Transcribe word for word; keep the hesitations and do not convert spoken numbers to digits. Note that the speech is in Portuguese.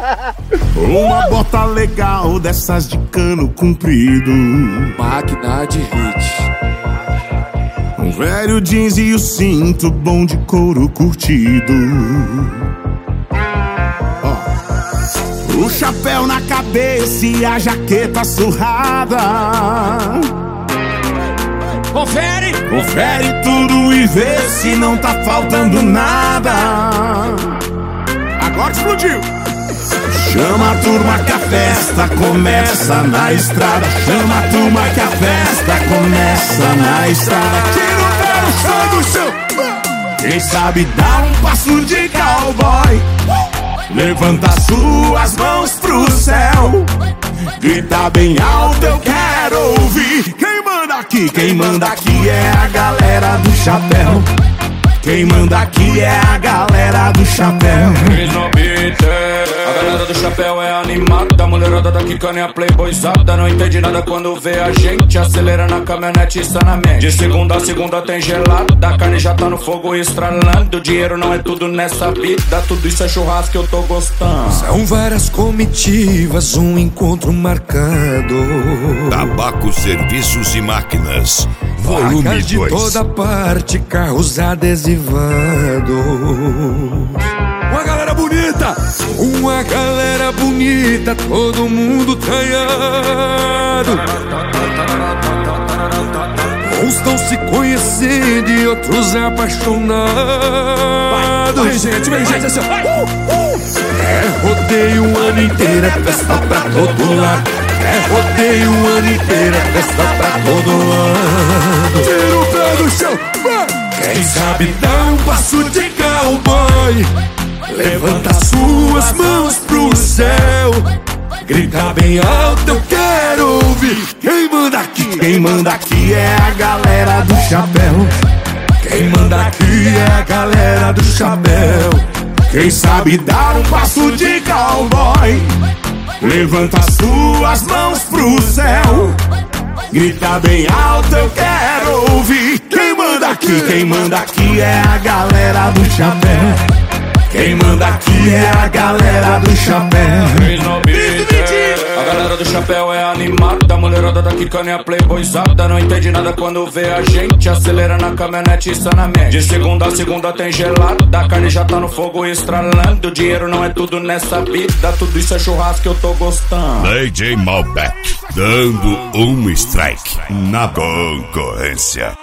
Uma bota legal dessas de cano comprido, máquina de hit. Um velho jeans e o cinto bom de couro curtido. Oh. O chapéu na cabeça e a jaqueta surrada. Confere! Confere tudo e vê se não tá faltando nada. Agora explodiu! Chama a turma que a festa começa na estrada. Chama a turma que a festa começa na estrada. Tira o pé no chão do chão. Quem sabe dá um passo de cowboy. Levanta suas mãos pro céu. Grita bem alto, eu quero ouvir. Quem manda aqui? Quem manda aqui é a galera do chapéu. Quem manda aqui é a galera do chapéu. A galera do chapéu é animada. A mulherada daqui caninha playboyzada. Não entende nada quando vê a gente. Acelera na caminhonete e sanamente. De segunda a segunda tem gelado. Da carne já tá no fogo estralando. Dinheiro não é tudo nessa vida. Tudo isso é churrasco que eu tô gostando. São várias comitivas, um encontro marcado. Tabaco, serviços e máquinas. Volume Placas de dois. toda parte, carros adesivados. Uma galera bonita, uma galera bonita, todo mundo traiado. Uns estão se conhecendo e outros apaixonados. Vem gente, vem gente assim. uh, uh. É rodeio o ano inteiro, é festa pra todo lado. É rodeio o ano inteiro, é festa pra todo lado. Tira o pé do chão, vai. Quem sabe dá um passo de cowboy. Levanta suas mãos pro céu. Grita bem alto, eu quero ouvir. Quem manda aqui? Quem manda aqui é a galera do chapéu. Quem manda aqui é a galera do chapéu. Quem sabe dar um passo de cowboy. Levanta suas mãos pro céu. Grita bem alto, eu quero ouvir. Quem manda aqui? Quem manda aqui é a galera do chapéu. Quem manda aqui é a galera do chapéu. A galera do chapéu é animada. A mulherada daqui caninha playboyzada. Não entende nada quando vê a gente. Acelera na caminhonete e sanamente. De segunda a segunda tem gelado. Da carne já tá no fogo estralando. Dinheiro não é tudo nessa vida. Tudo isso é churrasco que eu tô gostando. D J Malbec, dando um strike na concorrência.